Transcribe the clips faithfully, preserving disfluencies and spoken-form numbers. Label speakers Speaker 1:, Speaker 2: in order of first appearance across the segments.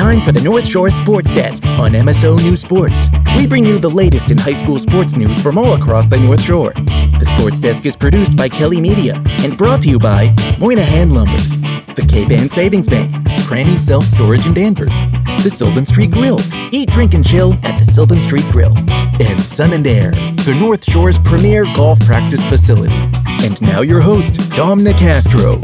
Speaker 1: time for the North Shore Sports Desk on M S O News Sports. We bring you the latest in high school sports news from all across the North Shore. The Sports Desk is produced by Kelly Media and brought to you by Moynihan Lumber, the K-Ban Savings Bank, Cranny Self Storage in Danvers, the Sylvan Street Grill. Eat, drink, and chill at the Sylvan Street Grill. And Sun and Air, the North Shore's premier golf practice facility. And now your host, Dom Nicastro.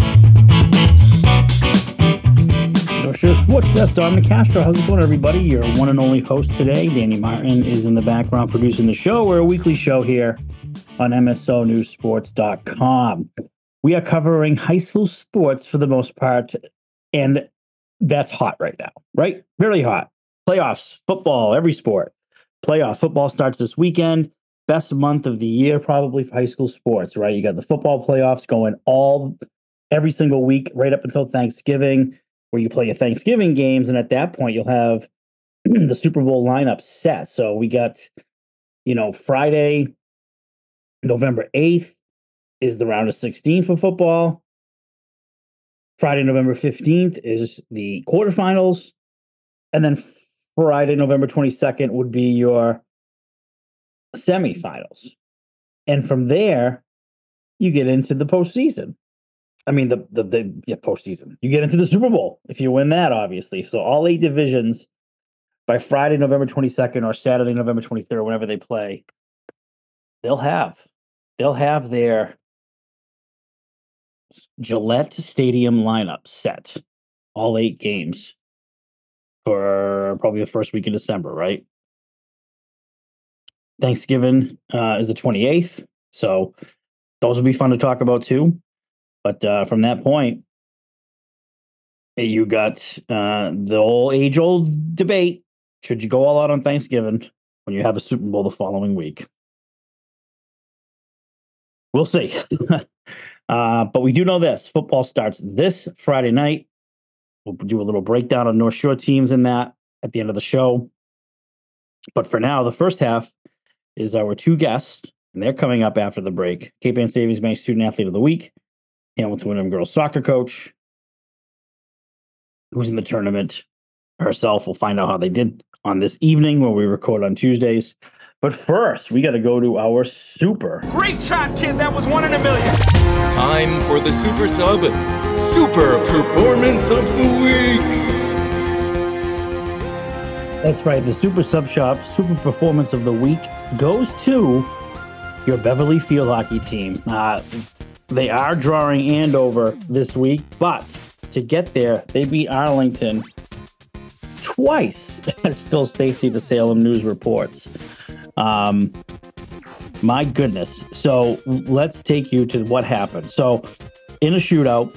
Speaker 2: North Shore Sports Desk, Dom Nicastro. How's it going, everybody? Your one and only host today, Danny Martin, is in the background producing the show. We're a weekly show here on M S O News Sports dot com. We are covering high school sports for the most part, and that's hot right now, right? Really hot. Playoffs, football, every sport. Playoff football starts this weekend. Best month of the year probably for high school sports, right? You got the football playoffs going all every single week right up until Thanksgiving, where you play your Thanksgiving games, and at that point you'll have the Super Bowl lineup set. So we got, you know, Friday, November eighth is the round of sixteen for football. Friday, November fifteenth is the quarterfinals. And then Friday, November twenty-second would be your semifinals. And from there, you get into the postseason. I mean, the, the, the yeah, postseason. You get into the Super Bowl if you win that, obviously. So all eight divisions by Friday, November twenty-second or Saturday, November twenty-third, whenever they play, they'll have, they'll have their Gillette Stadium lineup set, all eight games for probably the first week of December, right? Thanksgiving uh, is the twenty-eighth, so those will be fun to talk about too. But uh, from that point, you got uh, the old age-old debate: should you go all out on Thanksgiving when you have a Super Bowl the following week? We'll see. Uh, but we do know this. Football starts this Friday night. We'll do a little breakdown of North Shore teams in that at the end of the show. But for now, the first half is our two guests, and they're coming up after the break. K-Ban Savings Bank Student Athlete of the Week, Hamilton Wyndham Girls Soccer Coach, who's in the tournament herself. We'll find out how they did on this evening when we record on Tuesdays. But first, we got to go to our super.
Speaker 3: Great shot, kid. That was one in a million.
Speaker 1: Time for the Super Sub Super Performance of the Week.
Speaker 2: That's right. The Super Sub Shop Super Performance of the Week goes to your Beverly Field Hockey team. Uh, they are drawing Andover this week, but to get there, they beat Arlington twice, as Phil Stacey, the Salem News reports. Um, my goodness. So let's take you to what happened. So in a shootout,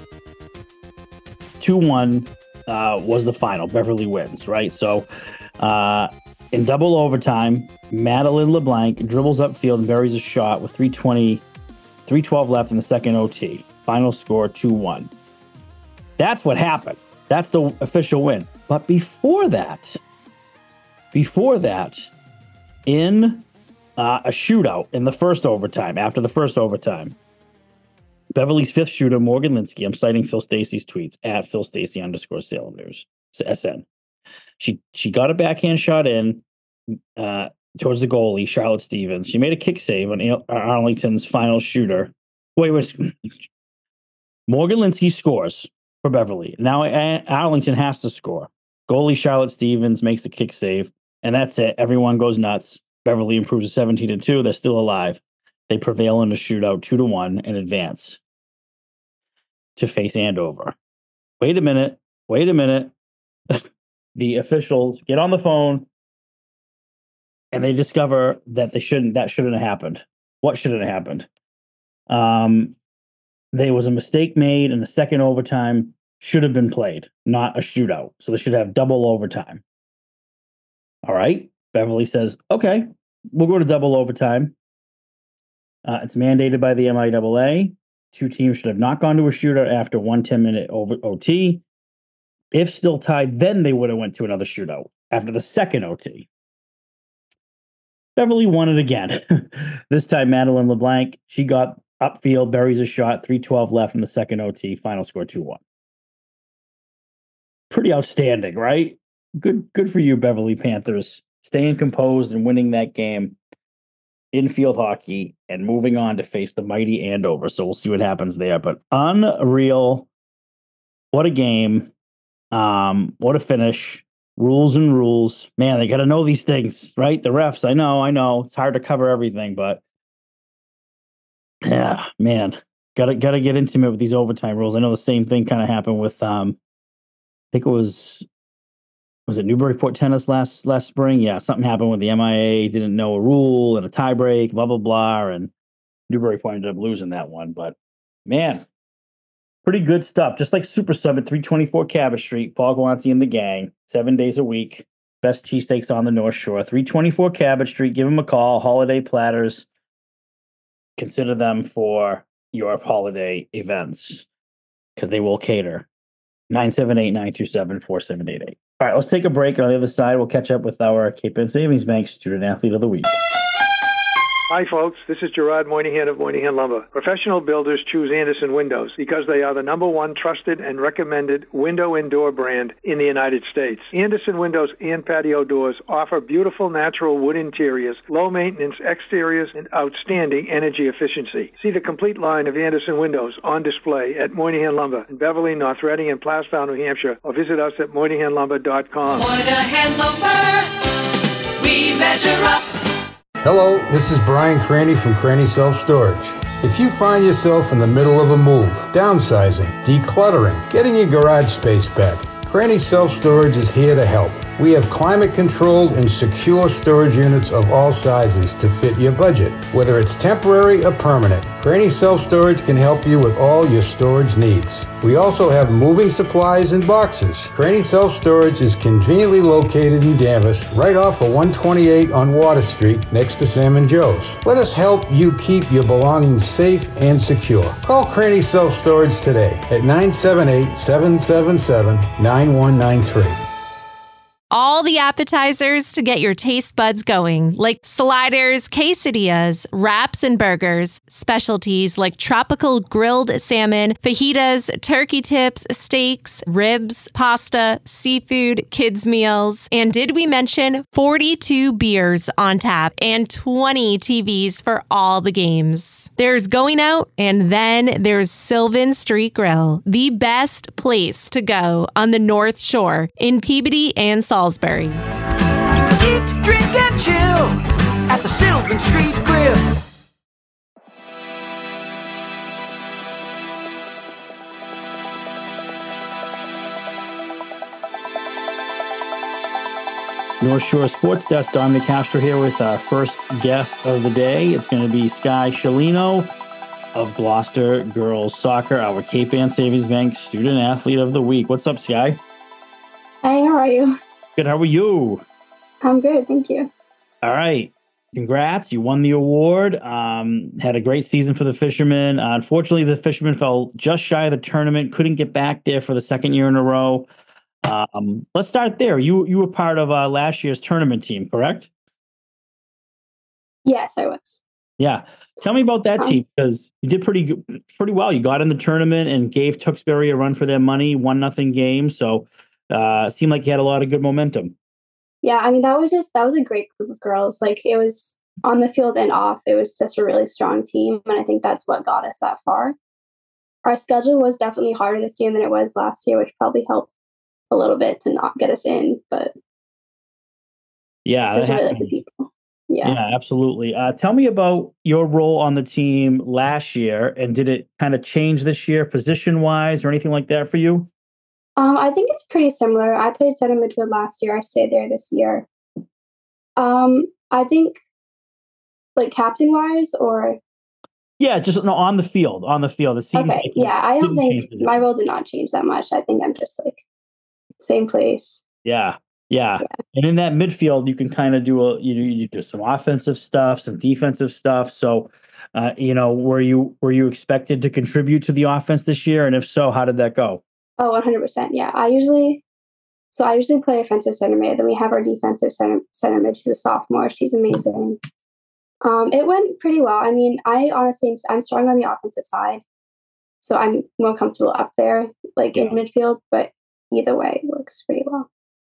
Speaker 2: two one uh, was the final. Beverly wins, right? So uh, in double overtime, Madeline LeBlanc dribbles upfield and buries a shot with three twenty, three twelve left in the second O T. Final score two one. That's what happened. That's the official win. But before that, before that, in uh, a shootout in the first overtime, after the first overtime, Beverly's fifth shooter, Morgan Linsky, I'm citing Phil Stacey's tweets, at Phil Stacey underscore Salem News, S N. She she got a backhand shot in uh, towards the goalie, Charlotte Stevens. She made a kick save on Arlington's final shooter. Wait, wait. Morgan Linsky scores for Beverly. Now Arlington has to score. Goalie Charlotte Stevens makes a kick save. And that's it. Everyone goes nuts. Beverly improves to seventeen to two. They're still alive. They prevail in a shootout two to one and advance to face Andover. Wait a minute. Wait a minute. The officials get on the phone and they discover that they shouldn't, that shouldn't have happened. What shouldn't have happened? Um, there was a mistake made in the second overtime, should have been played, not a shootout. So they should have double overtime. All right. Beverly says, okay, we'll go to double overtime. Uh, it's mandated by the M I A A. Two teams should have not gone to a shootout after one ten-minute over O T. If still tied, then they would have went to another shootout after the second O T. Beverly won it again. This time, Madeline LeBlanc, she got upfield, buries a shot, three twelve left in the second O T, final score two one. Pretty outstanding, right? good good for you, Beverly Panthers. Staying composed and winning that game in field hockey and moving on to face the mighty Andover. So we'll see what happens there. But unreal. What a game. Um, what a finish. Rules and rules. Man, they got to know these things, right? The refs, I know, I know. It's hard to cover everything, but yeah, man. Gotta gotta get intimate with these overtime rules. I know the same thing kind of happened with um I think it was was it Newburyport tennis last last spring? Yeah, something happened with the M I A, didn't know a rule and a tie break, blah blah blah, and Newburyport ended up losing that one. But man, pretty good stuff. Just like Super Sub at three twenty-four Cabot Street, Paul Guanti and the gang, seven days a week. Best cheesesteaks on the North Shore. three twenty-four Cabot Street. Give them a call. Holiday platters. Consider them for your holiday events because they will cater. nine seven eight, nine two seven, four seven eight eight. All right, let's take a break. And on the other side, we'll catch up with our Cape Ann Savings Bank Student Athlete of the Week.
Speaker 4: Hi, folks. This is Gerard Moynihan of Moynihan Lumber. Professional builders choose Anderson Windows because they are the number one trusted and recommended window and door brand in the United States. Anderson Windows and patio doors offer beautiful natural wood interiors, low maintenance exteriors, and outstanding energy efficiency. See the complete line of Anderson Windows on display at Moynihan Lumber in Beverly, North Reading, and Plastown, New Hampshire, or visit us at moynihan lumber dot com.
Speaker 5: Moynihan Lumber, we measure up.
Speaker 6: Hello, this is Brian Cranny from Cranny Self Storage. If you find yourself in the middle of a move, downsizing, decluttering, getting your garage space back, Cranny Self Storage is here to help. We have climate-controlled and secure storage units of all sizes to fit your budget, whether it's temporary or permanent. Cranny Self Storage can help you with all your storage needs. We also have moving supplies and boxes. Cranny Self Storage is conveniently located in Danvers, right off of one twenty-eight on Water Street, next to Sam and Joe's. Let us help you keep your belongings safe and secure. Call Cranny Self Storage today at nine seven eight, seven seven seven, nine one nine three.
Speaker 7: All the appetizers to get your taste buds going, like sliders, quesadillas, wraps, and burgers. Specialties like tropical grilled salmon, fajitas, turkey tips, steaks, ribs, pasta, seafood, kids' meals. And did we mention forty-two beers on tap and twenty T Vs for all the games? There's Going Out, and then there's Sylvan Street Grill, the best place to go on the North Shore in Peabody and Salisbury.
Speaker 5: Eat, drink, and chill at the Sylvan Street Grill.
Speaker 2: North Shore Sports Desk, Dominic Castro here with our first guest of the day. It's going to be Sky Shalino of Gloucester Girls Soccer, our Cape Ann Savings Bank Student Athlete of the Week. What's up, Sky?
Speaker 8: Hey, how are you?
Speaker 2: Good. How are you?
Speaker 8: I'm good. Thank you.
Speaker 2: All right. Congrats. You won the award. Um, had a great season for the Fishermen. Uh, unfortunately, the Fishermen fell just shy of the tournament. Couldn't get back there for the second year in a row. Um, let's start there. You you were part of uh, last year's tournament team, correct?
Speaker 8: Yes, I was.
Speaker 2: Yeah. Tell me about that um, team, because you did pretty good, pretty well. You got in the tournament and gave Tewksbury a run for their money, one nothing game. So uh, seemed like you had a lot of good momentum.
Speaker 8: Yeah, I mean, that was just, that was a great group of girls. Like, it was on the field and off. It was just a really strong team. And I think that's what got us that far. Our schedule was definitely harder this year than it was last year, which probably helped a little bit to not get us in. But
Speaker 2: yeah,
Speaker 8: there's really good people. Yeah.
Speaker 2: Yeah, absolutely. Uh, tell me about your role on the team last year, and did it kind of change this year position wise or anything like that for you?
Speaker 8: Um, I think it's pretty similar. I played center midfield last year. I stayed there this year. Um, I think like captain wise or.
Speaker 2: Yeah, just no, on the field, on the field. It seems
Speaker 8: okay.
Speaker 2: Like
Speaker 8: yeah, I don't think my role did not change that much. I think I'm just like same place.
Speaker 2: Yeah. Yeah. yeah. And in that midfield, you can kind of do a, you, you do some offensive stuff, some defensive stuff. So, uh, you know, were you, were you expected to contribute to the offense this year? And if so, how did that go?
Speaker 8: Oh, one hundred percent. Yeah. I usually, so I usually play offensive center mid. Then we have our defensive center, center mid. She's a sophomore. She's amazing. Um, it went pretty well. I mean, I honestly, I'm strong on the offensive side. So I'm more comfortable up there, like yeah. in midfield, but either way, it works pretty well.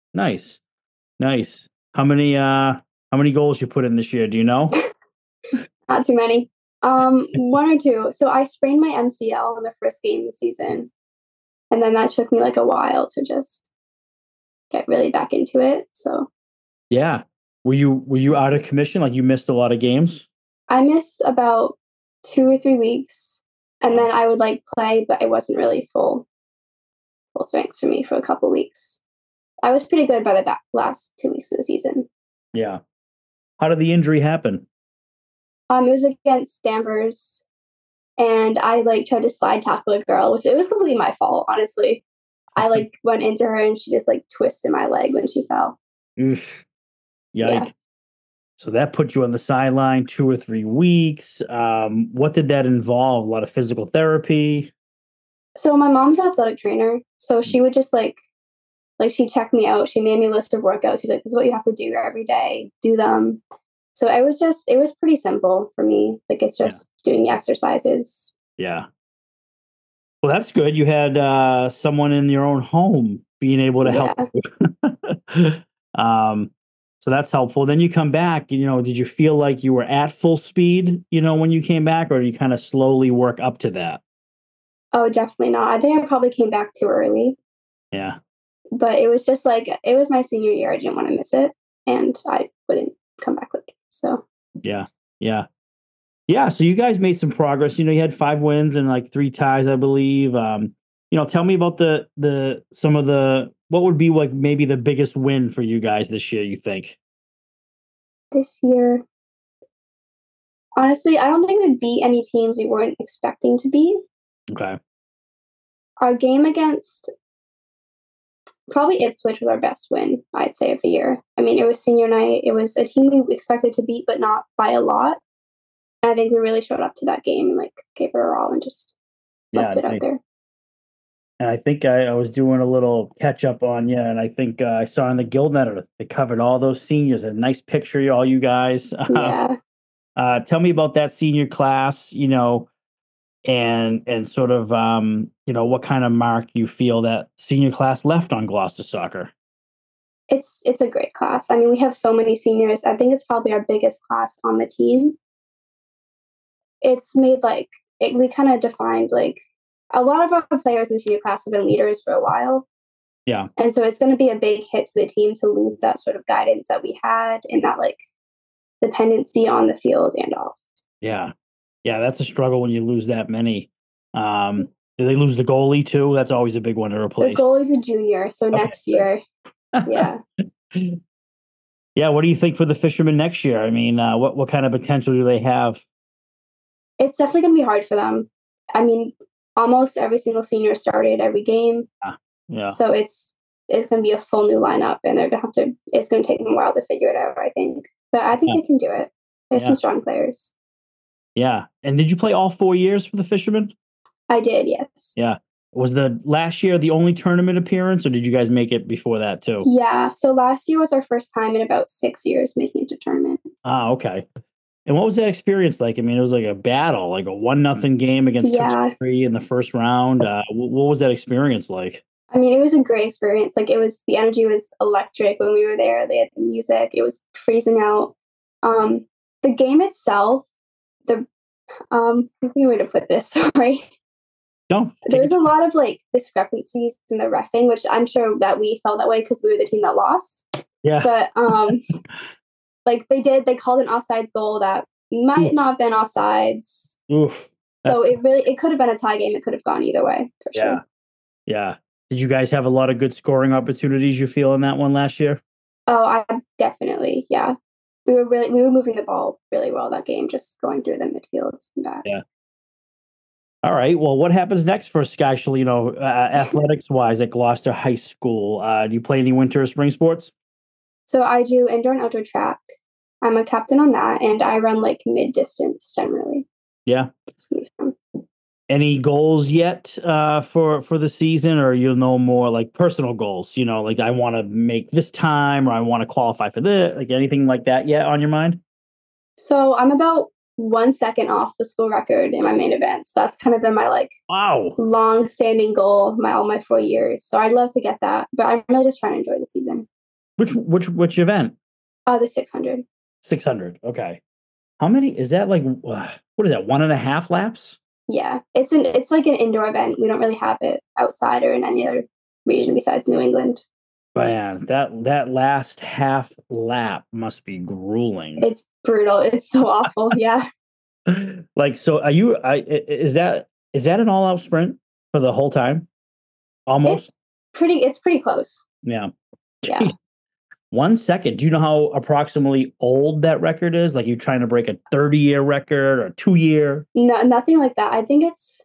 Speaker 2: Nice. Nice. How many uh how many goals you put in this year? Do you know?
Speaker 8: Not too many. Um, one or two. So I sprained my M C L in the first game of the season. And then that took me like a while to just get really back into it. So
Speaker 2: Yeah. Were you were you out of commission? Like you missed a lot of games?
Speaker 8: I missed about two or three weeks. And then I would like play, but it wasn't really full full strength for me for a couple weeks. I was pretty good by the back last two weeks of the season.
Speaker 2: Yeah. How did the injury happen?
Speaker 8: Um, it was against Danvers, and I like tried to slide tackle a girl, which it was completely my fault, honestly. I like went into her and she just like twisted my leg when she fell.
Speaker 2: Oof. Yikes.
Speaker 8: Yeah.
Speaker 2: So that put you on the sideline two or three weeks. Um, what did that involve? A lot of physical therapy?
Speaker 8: So my mom's an athletic trainer, so she would just like, like she checked me out. She made me a list of workouts. She's like, "This is what you have to do every day. Do them." So it was just, it was pretty simple for me. Like it's just yeah. doing the exercises.
Speaker 2: Yeah. Well, that's good. You had uh, someone in your own home being able to help
Speaker 8: yeah.
Speaker 2: you. um, so that's helpful. Then you come back, you know, did you feel like you were at full speed, you know, when you came back, or did you kind of slowly work up to that?
Speaker 8: Oh, definitely not. I think I probably came back too early.
Speaker 2: Yeah.
Speaker 8: But it was just like, it was my senior year. I didn't want to miss it. And I wouldn't come back with it. So,
Speaker 2: yeah. Yeah. Yeah. So you guys made some progress. You know, you had five wins and like three ties, I believe. Um, you know, tell me about the, the, some of the, what would be like maybe the biggest win for you guys this year, you think?
Speaker 8: This year, honestly, I don't think we beat any teams we weren't expecting to beat.
Speaker 2: Okay.
Speaker 8: Our game against probably Ipswich was our best win, I'd say, of the year. I mean, it was senior night. It was a team we expected to beat, but not by a lot. And I think we really showed up to that game and like gave it our all and just
Speaker 2: yeah,
Speaker 8: left it
Speaker 2: I,
Speaker 8: out there.
Speaker 2: And I think I, I was doing a little catch up on you, and I think uh, I saw in the Guild Netter they covered all those seniors. A nice picture, all you guys.
Speaker 8: Yeah.
Speaker 2: uh, tell me about that senior class. You know. And and sort of um, you know, what kind of mark you feel that senior class left on Gloucester soccer?
Speaker 8: It's it's a great class. I mean, we have so many seniors. I think it's probably our biggest class on the team. It's made like it, we kind of defined like a lot of our players in the senior class have been leaders for a while.
Speaker 2: Yeah,
Speaker 8: and so it's going to be a big hit to the team to lose that sort of guidance that we had and that like dependency on the field and off.
Speaker 2: Yeah. Yeah, that's a struggle when you lose that many. Um, do they lose the goalie too? That's always a big one to replace.
Speaker 8: The goalie's a junior, so okay. Next year, yeah.
Speaker 2: Yeah, what do you think for the Fishermen next year? I mean, uh, what what kind of potential do they have?
Speaker 8: It's definitely going to be hard for them. I mean, almost every single senior started every game.
Speaker 2: Yeah. yeah.
Speaker 8: So it's it's going to be a full new lineup, and they're going to have to. It's going to take them a while to figure it out, I think. But I think yeah. they can do it. There's yeah. some strong players.
Speaker 2: Yeah. And did you play all four years for the Fishermen?
Speaker 8: I did, yes.
Speaker 2: Yeah. Was the last year the only tournament appearance, or did you guys make it before that too?
Speaker 8: Yeah. So last year was our first time in about six years making it to tournament.
Speaker 2: Ah, okay. And what was that experience like? I mean, it was like a battle, like a one nothing game against
Speaker 8: yeah.
Speaker 2: Tewksbury in the first round. Uh, what was that experience like?
Speaker 8: I mean, it was a great experience. Like it was, the energy was electric when we were there. They had the music. It was freezing out. Um, the game itself, the um I think a way to put this, sorry.
Speaker 2: No.
Speaker 8: There's a lot of like discrepancies in the reffing, which I'm sure that we felt that way because we were the team that lost.
Speaker 2: Yeah.
Speaker 8: But um like they did, they called an offsides goal that might
Speaker 2: Oof.
Speaker 8: not have been offsides.
Speaker 2: Oof.
Speaker 8: That's so it really it could have been a tie game. It could have gone either way for
Speaker 2: yeah.
Speaker 8: sure.
Speaker 2: Yeah. Did you guys have a lot of good scoring opportunities you feel in that one last year?
Speaker 8: Oh, I definitely, yeah. We were really we were moving the ball really well that game, just going through the midfield and back.
Speaker 2: Yeah. All right. Well, what happens next for Skyshall, you know, uh, athletics wise at Gloucester High School? Uh, do you play any winter or spring sports?
Speaker 8: So I do indoor and outdoor track. I'm a captain on that, and I run like mid distance generally.
Speaker 2: Yeah. Any goals yet uh, for for the season, or you'll know more like personal goals? You know, like I want to make this time, or I want to qualify for this. Like anything like that yet on your mind?
Speaker 8: So I'm about one second off the school record in my main events. That's kind of been my like
Speaker 2: wow
Speaker 8: long standing goal my all my four years. So I'd love to get that, but I'm really just trying to enjoy the season.
Speaker 2: Which which which event?
Speaker 8: Uh, the six hundred.
Speaker 2: six hundred. Okay. How many is that? Like, uh, what is that? One and a half laps?
Speaker 8: Yeah, it's an it's like an indoor event. We don't really have it outside or in any other region besides New England.
Speaker 2: Man, that that last half lap must be grueling.
Speaker 8: It's brutal. It's so awful. Yeah.
Speaker 2: Like, so are you? I is that is that an all out sprint for the whole time? Almost.
Speaker 8: It's pretty. It's pretty close.
Speaker 2: Yeah.
Speaker 8: Yeah.
Speaker 2: Jeez. One second. Do you know how approximately old that record is? Like, you trying to break a thirty year record or two year?
Speaker 8: No, nothing like that. I think it's.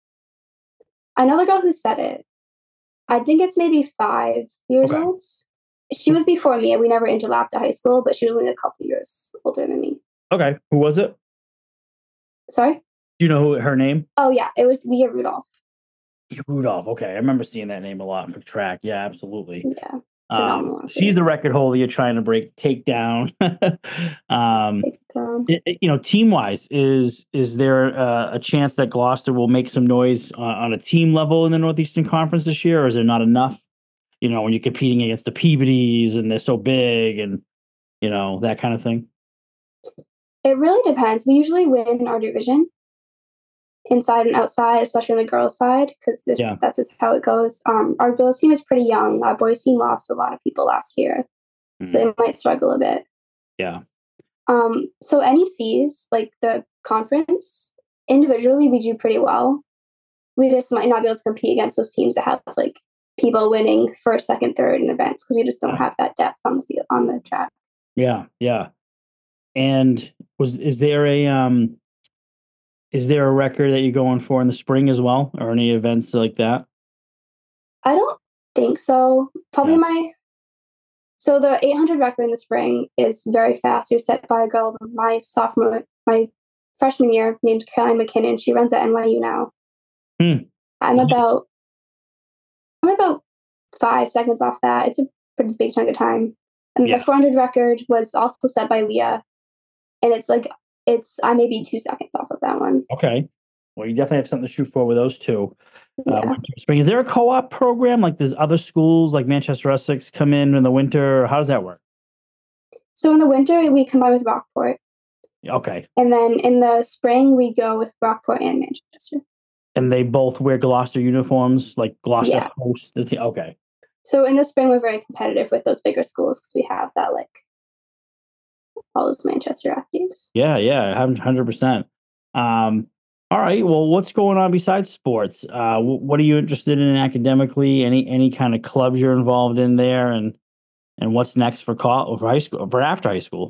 Speaker 8: I know the girl who said it. I think it's maybe five years
Speaker 2: Okay.
Speaker 8: old. She was before me. We never interlapped at high school, but she was only a couple years older than me.
Speaker 2: Okay. Who was it?
Speaker 8: Sorry?
Speaker 2: Do you know who, her name?
Speaker 8: Oh, yeah. It was Leah Rudolph.
Speaker 2: Rudolph. Okay. I remember seeing that name a lot for track. Yeah, absolutely.
Speaker 8: Yeah.
Speaker 2: Um, she's the record holder you're trying to break, take down. um,
Speaker 8: Take down.
Speaker 2: it- it- you know, team wise, is is there uh, a chance that Gloucester will make some noise uh, on a team level in the Northeastern Conference this year, or is there not enough? You know, when you're competing against the Peabodys and they're so big, and you know that kind of thing.
Speaker 8: It really depends. We usually win our division inside and outside, especially on the girls' side, because
Speaker 2: Yeah.
Speaker 8: that's just how it goes. Um, our girls' team is pretty young. Our boys' team lost a lot of people last year, so they might struggle a bit.
Speaker 2: Yeah.
Speaker 8: Um, so N E Cs, like the conference, individually we do pretty well. We just might not be able to compete against those teams that have like people winning first, second, third in events because we just don't have that depth on the field on the track.
Speaker 2: Yeah, yeah. And was is there a um is there a record that you're going for in the spring as well, or any events like that?
Speaker 8: I don't think so. Probably
Speaker 2: Yeah.
Speaker 8: my so the eight hundred record in the spring is very fast. It was set by a girl my sophomore, my freshman year named Caroline McKinnon. She runs at N Y U now.
Speaker 2: Hmm.
Speaker 8: I'm about I'm about five seconds off that. It's a pretty big chunk of time. And
Speaker 2: Yeah.
Speaker 8: the four hundred record was also set by Leah, and it's like it's I may be two seconds off of that one.
Speaker 2: Okay. Well, you definitely have something to shoot for with those two. Uh,
Speaker 8: Yeah.
Speaker 2: winter, spring. Is there a co-op program like there's other schools like Manchester Essex come in in the winter? Or how does that work?
Speaker 8: So in the winter we combine with Rockport,
Speaker 2: Okay.
Speaker 8: and then in the spring we go with Rockport and Manchester.
Speaker 2: And they both wear Gloucester uniforms, like Gloucester
Speaker 8: Yeah.
Speaker 2: hosts the team. Okay.
Speaker 8: So in the spring we're very competitive with those bigger schools because we have that like all those Manchester athletes.
Speaker 2: Yeah, yeah, one hundred percent. Um, all right. Well, what's going on besides sports? Uh, wh- what are you interested in academically? Any any kind of clubs you're involved in there, and and what's next for call for high school for after high school?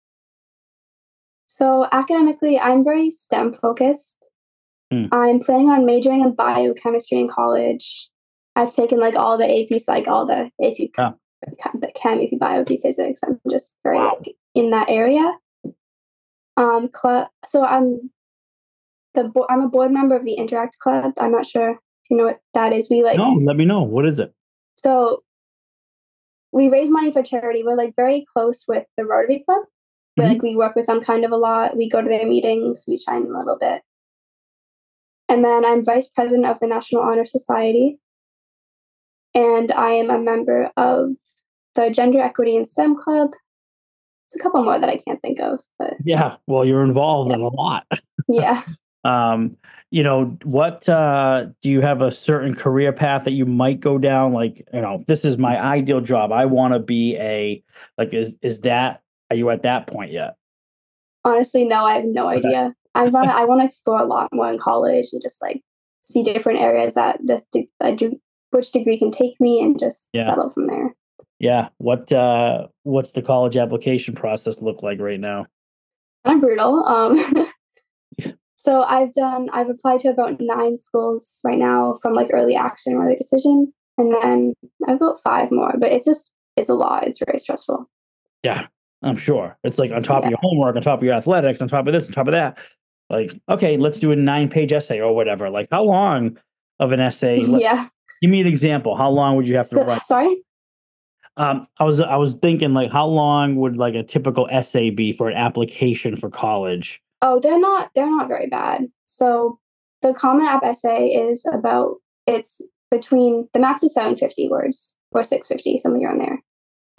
Speaker 8: So academically, I'm very STEM focused.
Speaker 2: Hmm.
Speaker 8: I'm planning on majoring in biochemistry in college. I've taken like all the A Ps, like all the A P,
Speaker 2: Yeah.
Speaker 8: chem, chem, A P, bio, A P physics. I'm just very
Speaker 2: Wow.
Speaker 8: like in that area. Um, club. So I'm the bo- I'm a board member of the Interact Club. I'm not sure if you know what that is. We like
Speaker 2: No, let me know. What is it?
Speaker 8: so we raise money for charity. We're like very close with the Rotary Club. We
Speaker 2: Mhm.
Speaker 8: like we work with them kind of a lot. We go to their meetings. We chime in a little bit. And then I'm vice president of the National Honor Society. And I am a member of the Gender Equity and STEM Club. It's a couple more that I can't think of, but
Speaker 2: Yeah. Well, you're involved in a lot.
Speaker 8: yeah.
Speaker 2: Um, you know, what uh do you have a certain career path that you might go down? Like, you know, this is my ideal job. I want to be a like is is that are you at that point yet?
Speaker 8: Honestly, no, I have no
Speaker 2: Okay.
Speaker 8: idea. I want to I want to explore a lot more in college and just like see different areas that this de- I do, which degree can take me and just
Speaker 2: Yeah.
Speaker 8: settle from there.
Speaker 2: Yeah. What uh what's the college application process look like right now?
Speaker 8: I'm brutal. Um, so I've done, I've applied to about nine schools right now from like early action or early decision. And then I've about five more, but it's just, it's a lot. It's very stressful.
Speaker 2: Yeah, I'm sure. It's like on top
Speaker 8: Yeah.
Speaker 2: of your homework, on top of your athletics, on top of this, on top of that. Like, okay, let's do a nine page essay or whatever. Like, how long of an essay? Let-
Speaker 8: Yeah.
Speaker 2: Give me an example. How long would you have to
Speaker 8: So,
Speaker 2: write?
Speaker 8: sorry?
Speaker 2: Um, I was I was thinking like how long would like a typical essay be for an application for college?
Speaker 8: Oh, they're not, they're not very bad. So the Common App essay is about, it's between, the max is seven hundred fifty words or six hundred fifty, somewhere around there.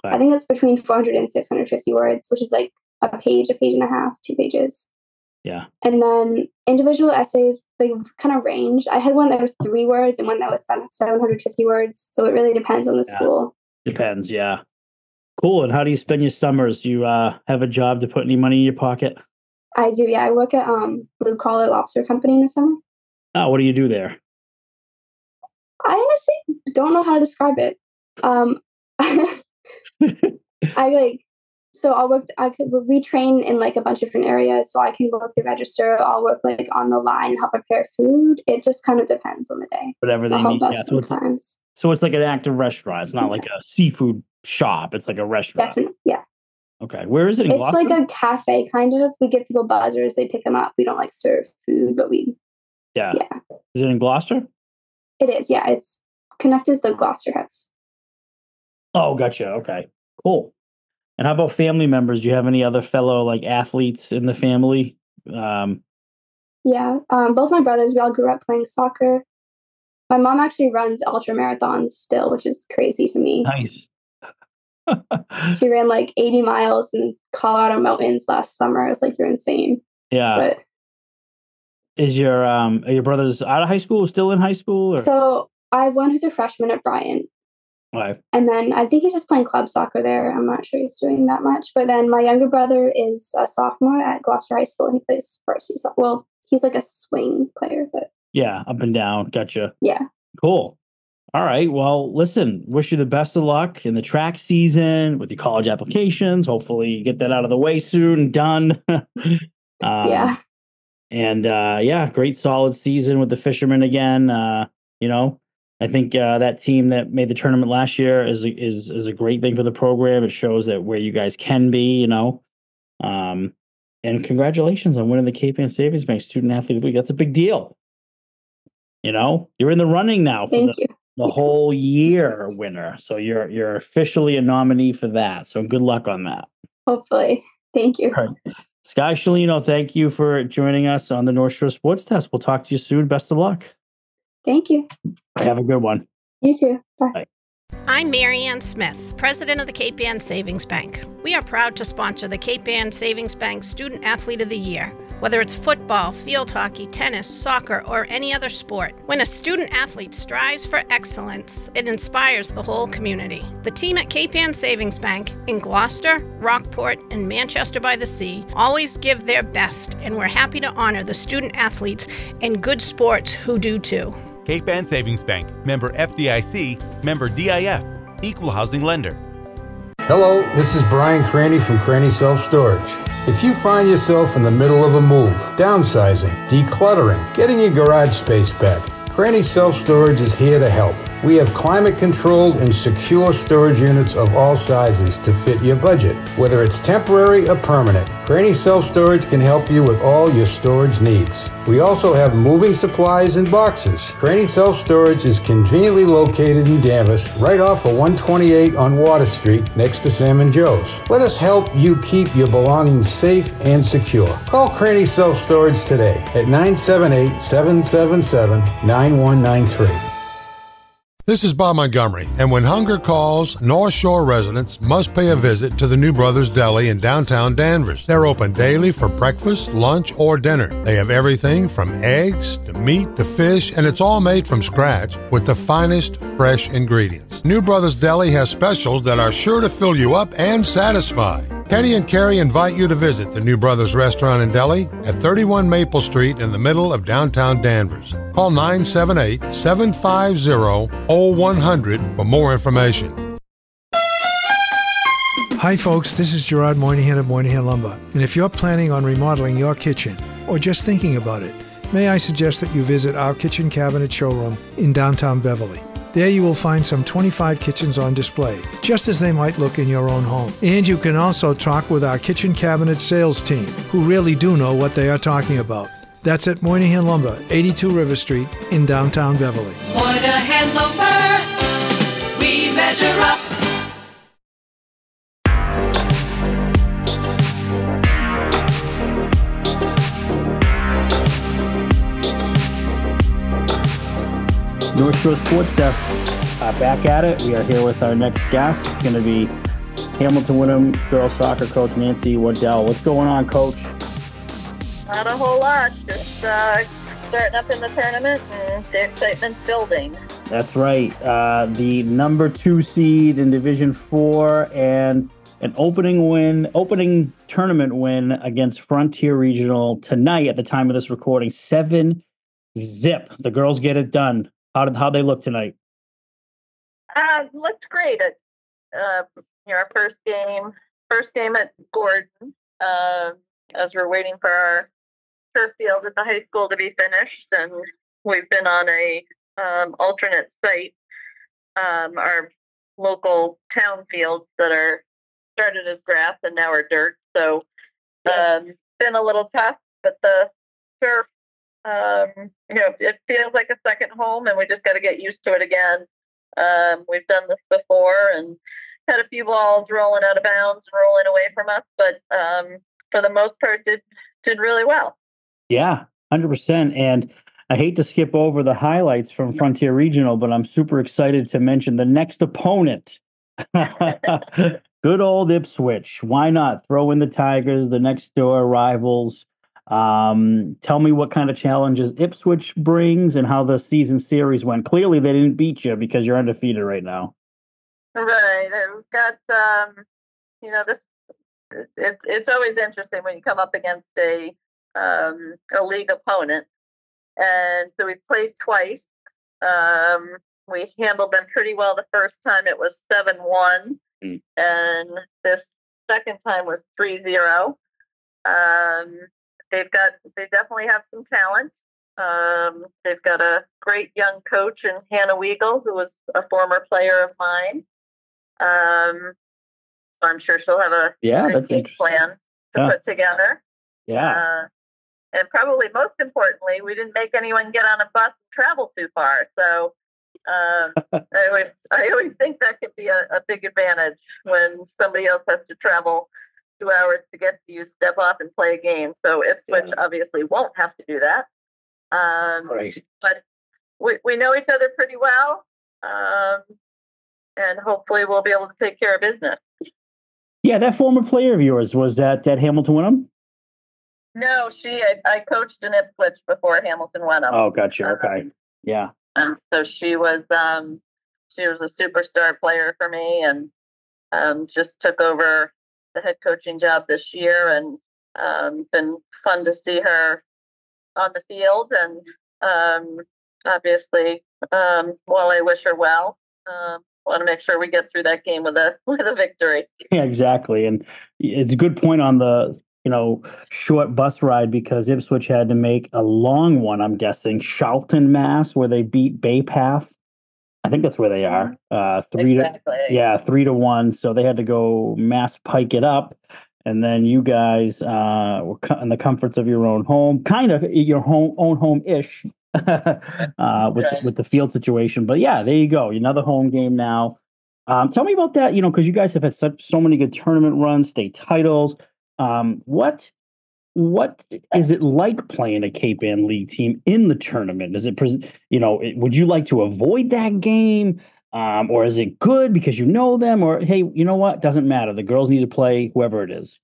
Speaker 2: Okay.
Speaker 8: I think it's between four hundred and six hundred fifty words, which is like a page, a page and a half, two pages.
Speaker 2: Yeah.
Speaker 8: And then individual essays, they kind of range. I had one that was three words and one that was seven hundred fifty words. So it really depends on the
Speaker 2: Yeah.
Speaker 8: school.
Speaker 2: Depends, yeah. Cool. And how do you spend your summers? You uh, have a job to put any money in your pocket?
Speaker 8: I do, yeah. I work at um Blue Collar Lobster Company in the summer.
Speaker 2: Oh, what do you do there?
Speaker 8: I honestly don't know how to describe it. Um, I like, so I'll work, I could, we train in like a bunch of different areas. So I can work the register, I'll work like on the line and help prepare food. It just kind of depends on the day.
Speaker 2: Whatever they
Speaker 8: I'll help
Speaker 2: need.
Speaker 8: us
Speaker 2: Yeah, so, it's,
Speaker 8: sometimes.
Speaker 2: so it's like an active restaurant. It's not
Speaker 8: Yeah.
Speaker 2: like a seafood shop. It's like a restaurant.
Speaker 8: Definitely, yeah.
Speaker 2: Okay. Where is it? In
Speaker 8: It's
Speaker 2: Gloucester?
Speaker 8: like a cafe kind of. We give people buzzers, they pick them up. We don't like serve food, but we,
Speaker 2: yeah.
Speaker 8: yeah.
Speaker 2: Is it in Gloucester?
Speaker 8: It is, yeah. It's connected to the Gloucester House.
Speaker 2: Oh, gotcha. Okay. Cool. And how about family members? Do you have any other fellow like athletes in the family? Um,
Speaker 8: Yeah. Um, both my brothers, we all grew up playing soccer. My mom actually runs ultra marathons still, which is crazy to me.
Speaker 2: nice.
Speaker 8: She ran like eighty miles in Colorado mountains last summer. I was like, you're insane.
Speaker 2: Yeah.
Speaker 8: But
Speaker 2: Is your um are your brothers out of high school? Still in high school? Or?
Speaker 8: so I have one who's a freshman at Bryant.
Speaker 2: Okay.
Speaker 8: And then I think he's just playing club soccer there. I'm not sure he's doing that much. But then my younger brother is a sophomore at Gloucester High School. He plays varsity soccer. Well, he's like a swing player, but
Speaker 2: Yeah, up and down. Gotcha.
Speaker 8: yeah.
Speaker 2: Cool. All right. Well, listen, wish you the best of luck in the track season with your college applications. Hopefully you get that out of the way soon. Done. um,
Speaker 8: yeah.
Speaker 2: And uh, yeah, great solid season with the Fishermen again. Uh, you know, I think uh, that team that made the tournament last year is is is a great thing for the program. It shows that where you guys can be, you know. Um, and congratulations on winning the Cape Ann Savings Bank Student Athlete of the Week. That's a big deal. You know, you're in the running now for
Speaker 8: Thank
Speaker 2: the,
Speaker 8: you.
Speaker 2: the whole year winner. So you're you're officially a nominee for that. So good luck on that.
Speaker 8: Hopefully. Thank you.
Speaker 2: All right. Sky Shalino, thank you for joining us on the North Shore Sports Desk. We'll talk to you soon. Best of luck.
Speaker 8: Thank you.
Speaker 2: Have a good one.
Speaker 8: You too. Bye.
Speaker 2: Bye.
Speaker 9: I'm Marianne Smith, president of the Cape Ann Savings Bank. We are proud to sponsor the Cape Ann Savings Bank Student Athlete of the Year. Whether it's football, field hockey, tennis, soccer, or any other sport, when a student athlete strives for excellence, it inspires the whole community. The team at Cape Ann Savings Bank in Gloucester, Rockport, and Manchester by the Sea always give their best, and we're happy to honor the student athletes in good sports who do too.
Speaker 10: Cape Ann Savings Bank, member F D I C, member D I F, equal housing lender.
Speaker 6: Hello, this is Brian Cranny from Cranny Self Storage. If you find yourself in the middle of a move, downsizing, decluttering, getting your garage space back, Cranny Self Storage is here to help. We have climate-controlled and secure storage units of all sizes to fit your budget. Whether it's temporary or permanent, Cranny Self Storage can help you with all your storage needs. We also have moving supplies and boxes. Cranny Self Storage is conveniently located in Danvers, right off of one twenty-eight on Water Street, next to Sam and Joe's. Let us help you keep your belongings safe and secure. Call Cranny Self Storage today at nine seven eight, seven seven seven, nine one nine three.
Speaker 11: This is Bob Montgomery, and when hunger calls, North Shore residents must pay a visit to the New Brothers Deli in downtown Danvers. They're open daily for breakfast, lunch, or dinner. They have everything from eggs to meat to fish, and it's all made from scratch with the finest fresh ingredients. New Brothers Deli has specials that are sure to fill you up and satisfy. Kenny and Carrie invite you to visit the New Brothers Restaurant and Deli at thirty-one Maple Street in the middle of downtown Danvers. Call nine seven eight, seven five zero, zero one hundred for more information.
Speaker 12: Hi folks, this is Gerard Moynihan of Moynihan Lumber. And if you're planning on remodeling your kitchen or just thinking about it, may I suggest that you visit our kitchen cabinet showroom in downtown Beverly. There you will find some twenty-five kitchens on display, just as they might look in your own home. And you can also talk with our kitchen cabinet sales team, who really do know what they are talking about. That's at Moynihan Lumber, eighty-two River Street in downtown Beverly.
Speaker 5: Moynihan Lumber, we measure up.
Speaker 2: North Shore Sports Desk, uh, back at it. We are here with our next guest. It's going to be Hamilton Wyndham girls soccer coach Nancy Waddell. What's going on, Coach?
Speaker 13: Not a whole lot. Just uh, starting up in the tournament, and the excitement's building.
Speaker 2: That's right. Uh, the number two seed in Division Four and an opening win, opening tournament win against Frontier Regional tonight. At the time of this recording, seven zip. The girls get it done. How did how they look tonight?
Speaker 13: Uh, looked great. At, uh, you know, our first game, first game at Gordon. Uh, as we're waiting for our turf field at the high school to be finished, and we've been on a um, alternate site, um, our local town fields that are started as grass and now are dirt. So, um, been a little tough, but the turf, um, you know, it feels like a second home, and we just got to get used to it again. Um, we've done this before and had a few balls rolling out of bounds, rolling away from us, but um, for the most part, did did really well.
Speaker 2: Yeah, one hundred percent. And I hate to skip over the highlights from Frontier Regional, but I'm super excited to mention the next opponent. Good old Ipswich. Why not throw in the Tigers, the next door rivals? Um, tell me what kind of challenges Ipswich brings and how the season series went. Clearly, they didn't beat you because you're undefeated right now.
Speaker 13: Right. We've got, um, you know, this. It's it's always interesting when you come up against a um, a league opponent, and so we played twice. Um, we handled them pretty well the first time. It was seven one. Mm. And this second time was three zero. Um, they've got, they definitely have some talent. Um, they've got a great young coach in Hannah Weigel, who was a former player of mine. Um, so I'm sure she'll have a
Speaker 2: yeah, that's
Speaker 13: game plan to
Speaker 2: yeah.
Speaker 13: put together.
Speaker 2: Yeah.
Speaker 13: Uh, and probably most importantly, we didn't make anyone get on a bus and travel too far. So, Um, I always, I always think that can be a, a big advantage when somebody else has to travel two hours to get to you, step off and play a game. So Ipswich yeah. obviously won't have to do that. Um,
Speaker 2: right.
Speaker 13: But we, we know each other pretty well. Um, and hopefully we'll be able to take care of business.
Speaker 2: Yeah. That former player of yours, was that at Hamilton Wyndham?
Speaker 13: No, she, I, I coached in Ipswich before Hamilton Wyndham.
Speaker 2: Oh, gotcha. Okay. Um, yeah.
Speaker 13: Um, so she was um, she was a superstar player for me, and um, just took over the head coaching job this year, and um, been fun to see her on the field. And um, obviously, um, while I wish her well, um, want to make sure we get through that game with a with a victory.
Speaker 2: Yeah, exactly, and it's a good point on the you know, short bus ride, because Ipswich had to make a long one, I'm guessing, Charlton, Mass, where they beat Bay Path. I think that's where they are. Uh, three
Speaker 13: exactly.
Speaker 2: to, yeah, three to one. So they had to go Mass Pike it up. And then you guys uh, were in the comforts of your own home, kind of your home, own home-ish uh, with, right. with the field situation. But yeah, there you go. Another home game now. Um, tell me about that, you know, because you guys have had such, so many good tournament runs, state titles. Um, what what is it like playing a Cape Ann League team in the tournament? Does it, you know, would you like to avoid that game? Um, or is it good because you know them? Or, hey, you know what? Doesn't matter. The girls need to play whoever it is.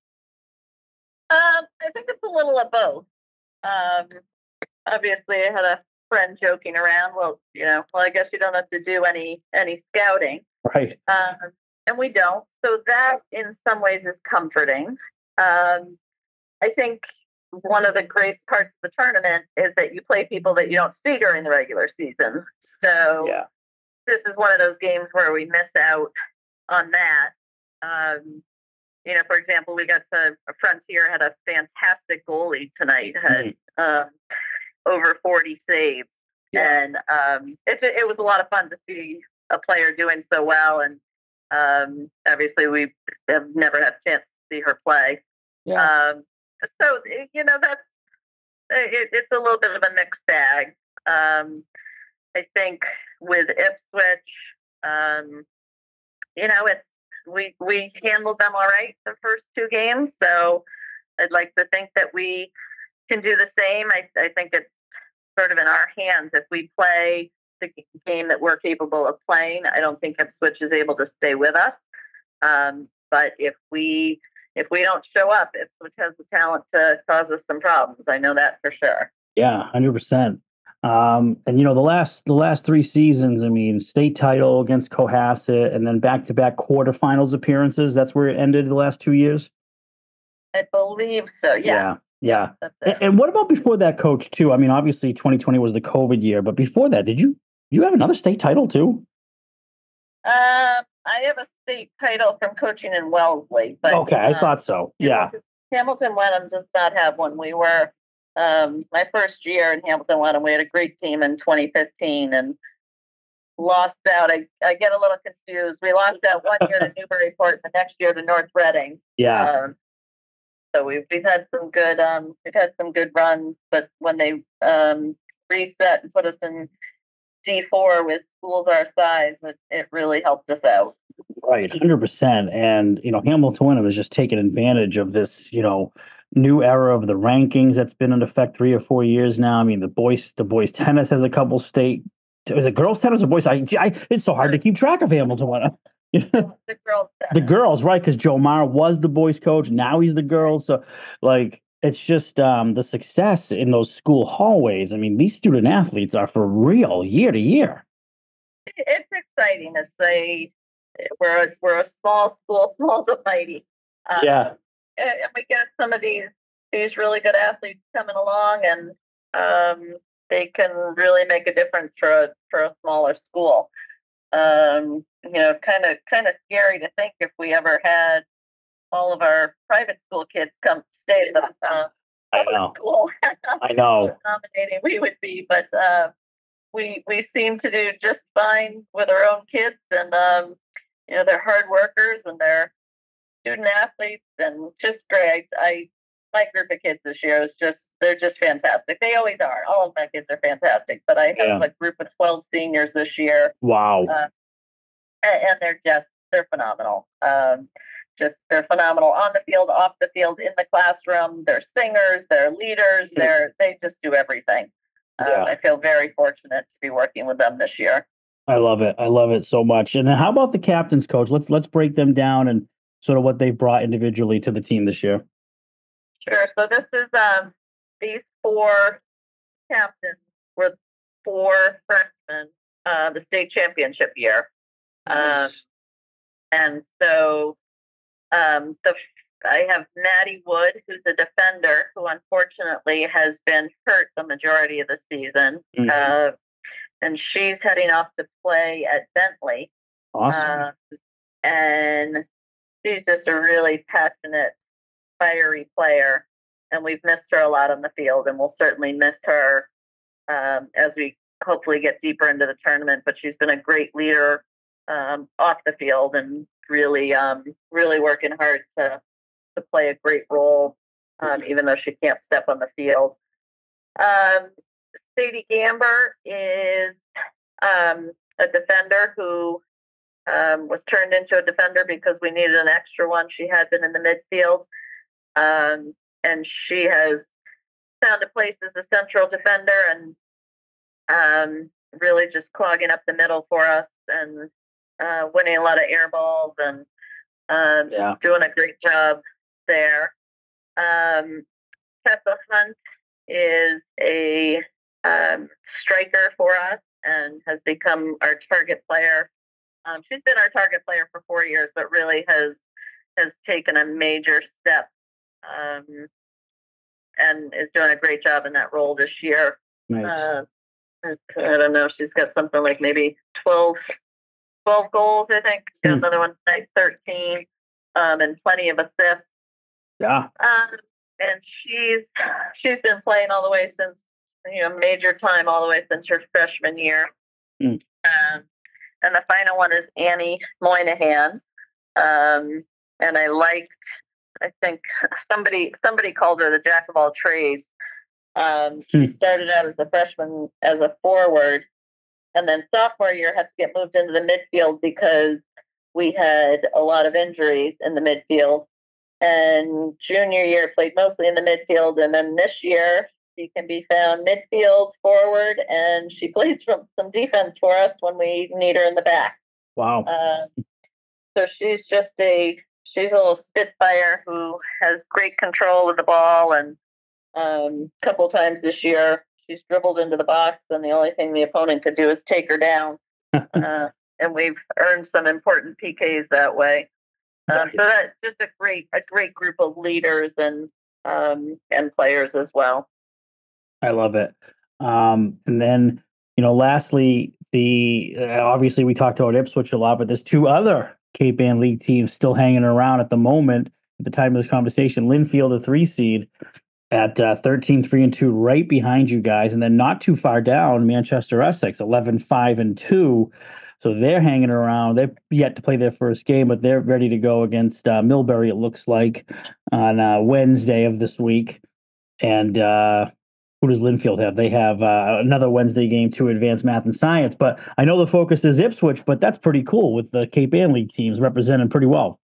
Speaker 13: Um, I think it's a little of both. Um, obviously, I had a friend joking around. Well, you know, well, I guess you don't have to do any any scouting.
Speaker 2: Right.
Speaker 13: Um, and we don't. So that in some ways is comforting. Um, I think one of the great parts of the tournament is that you play people that you don't see during the regular season. So
Speaker 2: yeah.
Speaker 13: This is one of those games where we miss out on that. Um, you know, for example, we got to Frontier had a fantastic goalie tonight, had mm. um, over forty saves. Yeah. And um, it, it was a lot of fun to see a player doing so well. And um, obviously we have never had a chance to see her play.
Speaker 2: Yeah.
Speaker 13: Um, so, you know, that's, it, it's a little bit of a mixed bag. Um, I think with Ipswich, um, you know, it's, we, we handled them all right the first two games. So I'd like to think that we can do the same. I, I think it's sort of in our hands. If we play the game that we're capable of playing, I don't think Ipswich is able to stay with us. Um, but if we if we don't show up, Ipswich has the talent to cause us some problems. I know that for sure.
Speaker 2: Yeah, one hundred percent. Um, and you know, the last the last three seasons, I mean, state title against Cohasset and then back-to-back quarterfinals appearances. That's where it ended the last two years.
Speaker 13: I believe so. Yeah.
Speaker 2: Yeah.
Speaker 13: That's
Speaker 2: And,
Speaker 13: it.
Speaker 2: and what about before that, coach, too? I mean, obviously twenty twenty was the COVID year, but before that, did you you have another state title too?
Speaker 13: Um, I have a state title from coaching in Wellesley, but
Speaker 2: Okay, I
Speaker 13: um,
Speaker 2: thought so. Yeah.
Speaker 13: Hamilton Wenham does not have one. We were um, my first year in Hamilton Wenham. We had a great team in twenty fifteen and lost out. I, I get a little confused. We lost out one year to Newburyport, the next year to North Reading.
Speaker 2: Yeah.
Speaker 13: Um, so we've we've had some good um we've had some good runs, but when they um reset and put us in D four with schools our size, it, it really helped us out.
Speaker 2: Right, one hundred percent. And, you know, Hamilton Wenham is just taking advantage of this, you know, new era of the rankings that's been in effect three or four years now. I mean, the boys, the boys tennis has a couple state. Is it girls tennis or boys? I, I it's so hard to keep track of Hamilton Wenham.
Speaker 13: The girls,
Speaker 2: the girls, right? Because Joe Mara was the boys coach. Now he's the girls. So, like, it's just um, the success in those school hallways. I mean, these student athletes are for real year to year.
Speaker 13: It's exciting. It's a we're a, we're a small school, small but mighty. Um,
Speaker 2: Yeah.
Speaker 13: and, and we get some of these these really good athletes coming along, and um, they can really make a difference for a for a smaller school. Um, you know, kind of kind of scary to think if we ever had all of our private school kids come stay at the uh,
Speaker 2: I know.
Speaker 13: school.
Speaker 2: I know.
Speaker 13: How dominating we would be, but uh, we we seem to do just fine with our own kids, and um, you know, they're hard workers and they're student athletes and just great. I my group of kids this year is just they're just fantastic. They always are. All of my kids are fantastic, but I have
Speaker 2: Yeah.
Speaker 13: a group of twelve seniors this year.
Speaker 2: Wow.
Speaker 13: Uh, and, and they're just they're phenomenal. Um, just they're phenomenal on the field, off the field, in the classroom. They're singers, they're leaders, they're they just do everything. Um,
Speaker 2: Yeah.
Speaker 13: I feel very fortunate to be working with them this year.
Speaker 2: I love it. I love it so much. And then how about the captains, coach? Let's let's break them down and sort of what they've brought individually to the team this year.
Speaker 13: Sure. So this is um these four captains were four freshmen uh the state championship year. Um and so um the I have Maddie Wood, who's a defender who unfortunately has been hurt the majority of the season.
Speaker 2: Mhm.
Speaker 13: Uh and she's heading off to play at Bentley.
Speaker 2: Awesome.
Speaker 13: Uh, and she's just a really passionate, fiery player, and we've missed her a lot on the field, and we'll certainly miss her um, as we hopefully get deeper into the tournament. But she's been a great leader um, off the field, and really, um, really working hard to to play a great role, um, even though she can't step on the field. Um, Sadie Gamber is um, a defender who Um, was turned into a defender because we needed an extra one. She had been in the midfield, um, and she has found a place as a central defender and um, really just clogging up the middle for us and uh, winning a lot of air balls and um,
Speaker 2: Yeah.
Speaker 13: doing a great job there. Um, Tessa Hunt is a um, striker for us and has become our target player. Um, she's been our target player for four years, but really has has taken a major step um, and is doing a great job in that role this year.
Speaker 2: Nice.
Speaker 13: Uh, I don't know. She's got something like maybe twelve, twelve goals, I think. Got
Speaker 2: Hmm.
Speaker 13: another one tonight, thirteen, um, and plenty of assists.
Speaker 2: Yeah.
Speaker 13: Um, and she's she's been playing all the way since, you know, major time all the way since her freshman year.
Speaker 2: Hmm.
Speaker 13: Um, and the final one is Annie Moynihan. Um, and I liked, I think somebody somebody called her the jack of all trades. Um, she started out as a freshman as a forward, and then sophomore year had to get moved into the midfield because we had a lot of injuries in the midfield. And junior year played mostly in the midfield, and then this year she can be found midfield, forward, and she plays from some defense for us when we need her in the back.
Speaker 2: Wow.
Speaker 13: Uh, so she's just a she's a little spitfire who has great control with the ball. And um, a couple times this year, she's dribbled into the box, and the only thing the opponent could do is take her down. uh, and we've earned some important P Ks that way. Um, so that's just a great, a great group of leaders and um, and players as well.
Speaker 2: I love it. Um, and then, you know, lastly, the uh, obviously we talked about Ipswich a lot, but there's two other Cape Ann League teams still hanging around at the moment. At the time of this conversation, Linfield, a three seed at uh, thirteen three and two, right behind you guys, and then not too far down, Manchester Essex, eleven five and two. So they're hanging around. They've yet to play their first game, but they're ready to go against uh, Millbury, it looks like, on uh, Wednesday of this week. And uh, who does Linfield have? They have uh, another Wednesday game to advance math and science. But I know the focus is Ipswich, but that's pretty cool with the Cape Ann League teams represented pretty well.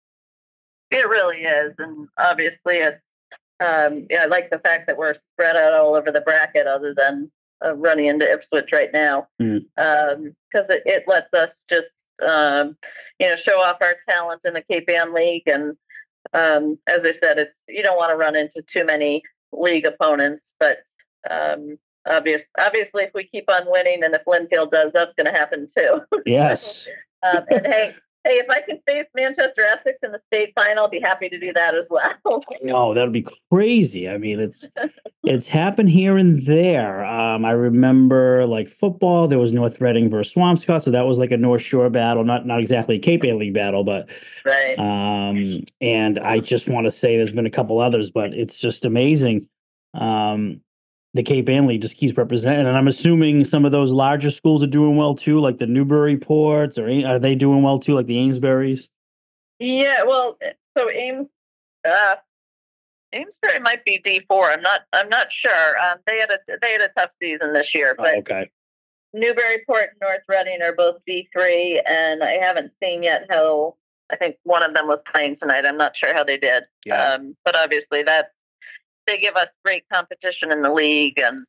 Speaker 13: It really is. And obviously it's, um, yeah, I like the fact that we're spread out all over the bracket other than uh, running into Ipswich right now. Mm. Um, because it, it lets us just, um, you know, show off our talent in the Cape Ann League. And um, as I said, it's you don't want to run into too many league opponents, but um, obvious, obviously, if we keep on winning and if Linfield does, that's going to happen too.
Speaker 2: Yes.
Speaker 13: um, and hey, hey, if I can face Manchester Essex in the state final, I'll be happy to do that as well.
Speaker 2: No, that'd be crazy. I mean, it's it's happened here and there. Um, I remember like football, there was North Reading versus Swampscott, so that was like a North Shore battle, not not exactly a Cape Ann League battle, but
Speaker 13: right.
Speaker 2: Um, and I just want to say there's been a couple others, but it's just amazing. Um, the Cape Ann League just keeps representing, and I'm assuming some of those larger schools are doing well too, like the Newburyports, or are they doing well too, like the Amesburys?
Speaker 13: Yeah, well, so Ames, uh, Amesbury might be D four. I'm not. I'm not sure. Um, they had a they had a tough season this year, but
Speaker 2: oh, okay.
Speaker 13: Newburyport and North Reading are both D three, and I haven't seen yet how. I think one of them was playing tonight. I'm not sure how they did.
Speaker 2: Yeah.
Speaker 13: Um, but obviously, that's. They give us great competition in the league, and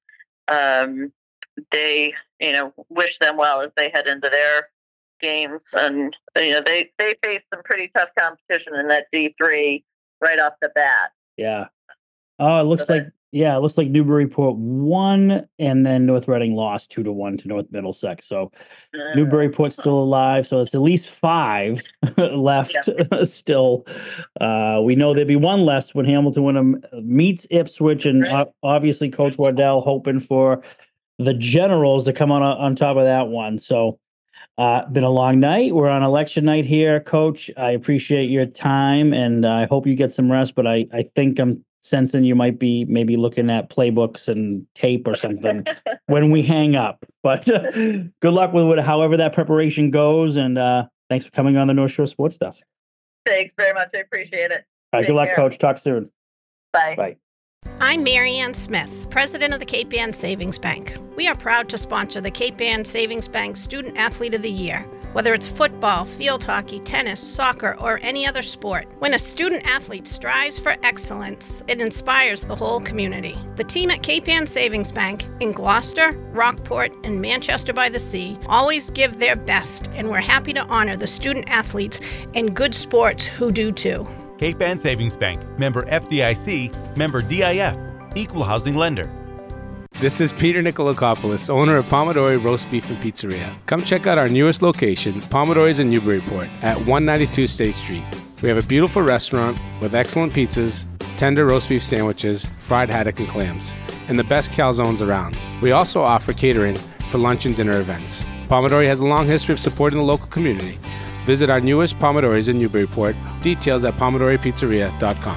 Speaker 13: um, they, you know, wish them well as they head into their games. And you know, they they face some pretty tough competition in that D three right off the bat.
Speaker 2: Yeah. Oh, it looks so like that, yeah, it looks like Newburyport won, and then North Reading lost two to one to North Middlesex. So uh, Newburyport's still alive. So it's at least five left yeah. still. Uh, we know there'd be one less when Hamilton Wyndham meets Ipswich, and right. uh, obviously Coach Waddell hoping for the Generals to come on on top of that one. So uh, been a long night. We're on election night here, Coach. I appreciate your time, and I hope you get some rest. But I I think I'm. sensing you might be maybe looking at playbooks and tape or something when we hang up. But uh, good luck with what, however that preparation goes. And uh, thanks for coming on the North Shore Sports Desk.
Speaker 13: Thanks very much. I appreciate it.
Speaker 2: All right. Take good luck, care. Coach. Talk soon.
Speaker 13: Bye.
Speaker 2: Bye.
Speaker 9: I'm Marianne Smith, president of the Cape Ann Savings Bank. We are proud to sponsor the Cape Ann Savings Bank Student Athlete of the Year. Whether it's football, field hockey, tennis, soccer, or any other sport, when a student athlete strives for excellence, it inspires the whole community. The team at Cape Ann Savings Bank in Gloucester, Rockport, and Manchester by the Sea always give their best, and we're happy to honor the student athletes and good sports who do too.
Speaker 10: Cape Ann Savings Bank, member F D I C, member D I F, equal housing lender.
Speaker 14: This is Peter Nikolakopoulos, owner of Pomodori Roast Beef and Pizzeria. Come check out our newest location, Pomodori's in Newburyport, at one ninety-two State Street. We have a beautiful restaurant with excellent pizzas, tender roast beef sandwiches, fried haddock and clams, and the best calzones around. We also offer catering for lunch and dinner events. Pomodori has a long history of supporting the local community. Visit our newest Pomodori's in Newburyport. Details at pomodori pizzeria dot com.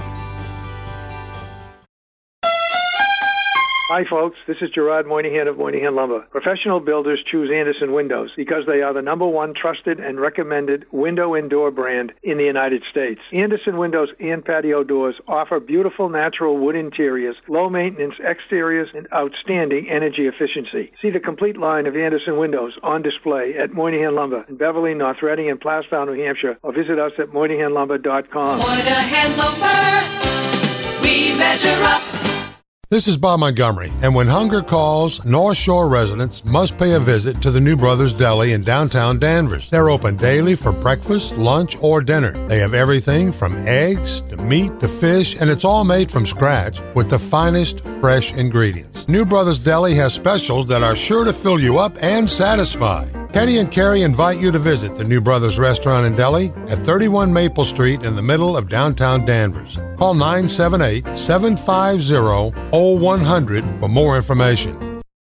Speaker 4: Hi, folks. This is Gerard Moynihan of Moynihan Lumber. Professional builders choose Andersen Windows because they are the number one trusted and recommended window and door brand in the United States. Andersen Windows and patio doors offer beautiful natural wood interiors, low maintenance exteriors, and outstanding energy efficiency. See the complete line of Andersen Windows on display at Moynihan Lumber in Beverly, North Reading, and Plastow, New Hampshire, or visit us at moynihan lumber dot com.
Speaker 5: Moynihan Lumber, we measure up.
Speaker 11: This is Bob Montgomery, and when hunger calls, North Shore residents must pay a visit to the New Brothers Deli in downtown Danvers. They're open daily for breakfast, lunch, or dinner. They have everything from eggs to meat to fish, and it's all made from scratch with the finest fresh ingredients. New Brothers Deli has specials that are sure to fill you up and satisfy. Kenny and Carrie invite you to visit the New Brothers Restaurant and Deli at thirty-one Maple Street in the middle of downtown Danvers. Call nine seven eight, seven five zero, zero one zero zero for more information.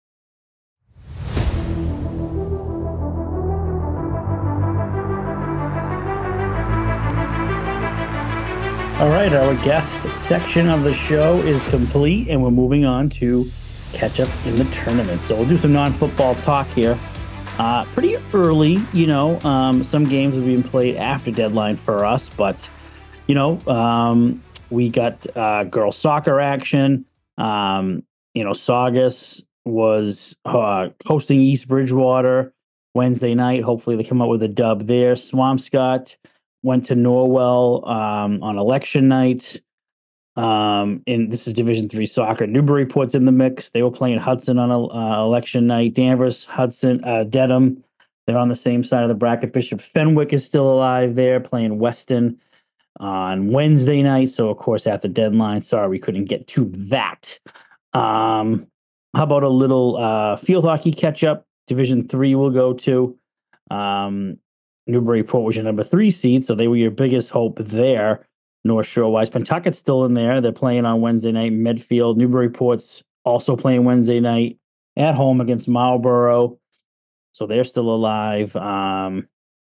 Speaker 2: All right, our guest section of the show is complete, and we're moving on to catch up in the tournament. So we'll do some non-football talk here. Uh, pretty early, you know, um, some games have been played after deadline for us, but, you know, um, we got uh, girls soccer action. Um, you know, Saugus was uh, hosting East Bridgewater Wednesday night. Hopefully they come out with a dub there. Swampscott went to Norwell um, on election night. Um, and this is Division three soccer. Newburyport's in the mix. They were playing Hudson on a, uh, election night. Danvers, Hudson, uh, Dedham. They're on the same side of the bracket. Bishop Fenwick is still alive there, playing Weston on Wednesday night. So, of course, at the deadline, sorry we couldn't get to that. Um, how about a little uh, field hockey catch-up? Division three will go to. Um, Newburyport was your number three seed, so they were your biggest hope there. North Shore-wise. Pentucket's still in there. They're playing on Wednesday night. Medfield. Newburyport's also playing Wednesday night at home against Marlborough. So they're still alive. Um,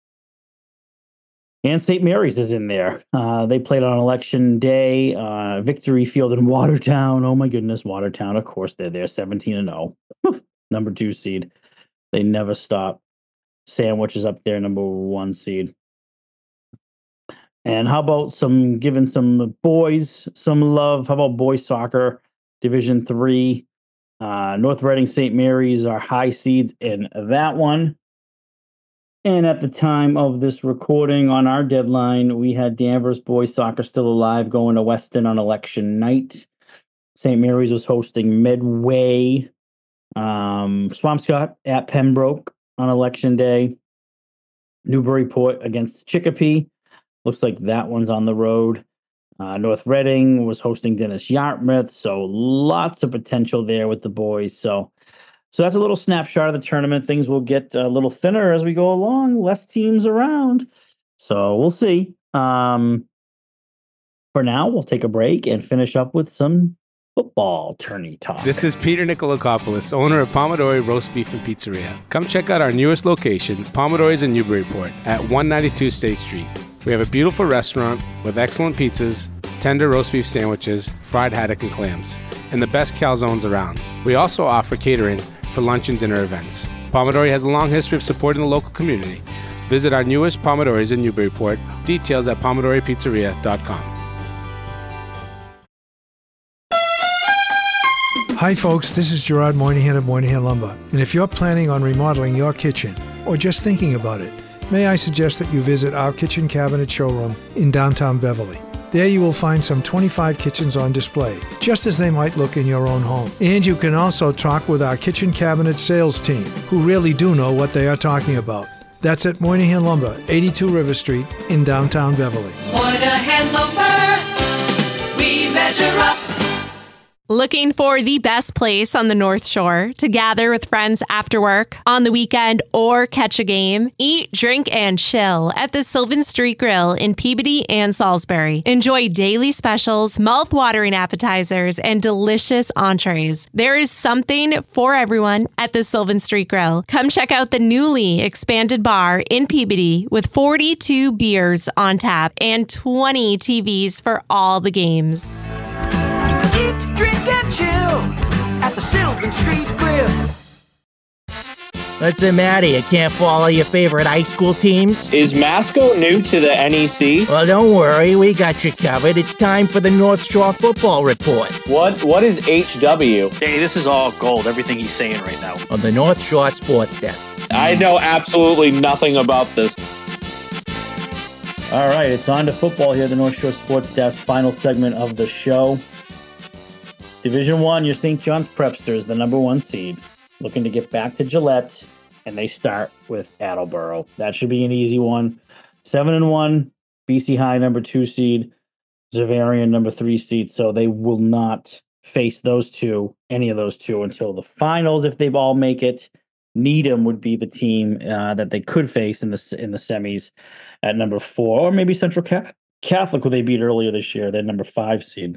Speaker 2: and Saint Mary's is in there. Uh, they played on election day. Uh, Victory Field in Watertown. Oh, my goodness. Watertown, of course, they're there. seventeen and oh. Number two seed. They never stop. Sandwich is up there, number one seed. And how about some giving some boys some love? How about boys soccer, Division Three? Uh, North Reading, Saint Mary's are high seeds in that one. And at the time of this recording, on our deadline, we had Danvers boys soccer still alive, going to Weston on election night. Saint Mary's was hosting Medway. Um, Swampscott at Pembroke on election day. Newburyport against Chicopee. Looks like that one's on the road. Uh, North Reading was hosting Dennis Yarmouth, so lots of potential there with the boys. So, so that's a little snapshot of the tournament. Things will get a little thinner as we go along. Less teams around, so we'll see. Um, for now, we'll take a break and finish up with some football tourney talk.
Speaker 14: This is Peter Nikolakopoulos, owner of Pomodori Roast Beef and Pizzeria. Come check out our newest location, Pomodori's in Newburyport, at one ninety-two State Street. We have a beautiful restaurant with excellent pizzas, tender roast beef sandwiches, fried haddock and clams, and the best calzones around. We also offer catering for lunch and dinner events. Pomodori has a long history of supporting the local community. Visit our newest Pomodori's in Newburyport. Details at pomodori pizzeria dot com.
Speaker 12: Hi folks, this is Gerard Moynihan of Moynihan Lumber. And if you're planning on remodeling your kitchen, or just thinking about it, may I suggest that you visit our kitchen cabinet showroom in downtown Beverly. There you will find some twenty-five kitchens on display, just as they might look in your own home. And you can also talk with our kitchen cabinet sales team, who really do know what they are talking about. That's at Moynihan Lumber, eighty-two River Street in downtown Beverly.
Speaker 5: Moynihan Lumber, we measure up.
Speaker 7: Looking for the best place on the North Shore to gather with friends after work, on the weekend, or catch a game? Eat, drink, and chill at the Sylvan Street Grill in Peabody and Salisbury. Enjoy daily specials, mouth-watering appetizers, and delicious entrees. There is something for everyone at the Sylvan Street Grill. Come check out the newly expanded bar in Peabody with forty-two beers on tap and twenty T Vs for all the games.
Speaker 5: Eat, drink, and chill at the Sylvan Street Grill.
Speaker 1: What's the matter? You can't follow your favorite high school teams?
Speaker 15: Is Masco new to the N E C?
Speaker 1: Well, don't worry. We got you covered. It's time for the North Shore Football Report.
Speaker 15: What? What is H W?
Speaker 16: Danny, this is all gold, everything he's saying right now.
Speaker 1: On the North Shore Sports Desk.
Speaker 15: I know absolutely nothing about this.
Speaker 2: All right, it's on to football here, the North Shore Sports Desk, final segment of the show. Division One, your Saint John's Prepsters, the number one seed, looking to get back to Gillette, and they start with Attleboro. That should be an easy one. Seven and one, B C High, number two seed, Xaverian, number three seed. So they will not face those two, any of those two, until the finals. If they all make it, Needham would be the team uh, that they could face in the in the semis at number four, or maybe Central Catholic, who they beat earlier this year. They're number five seed.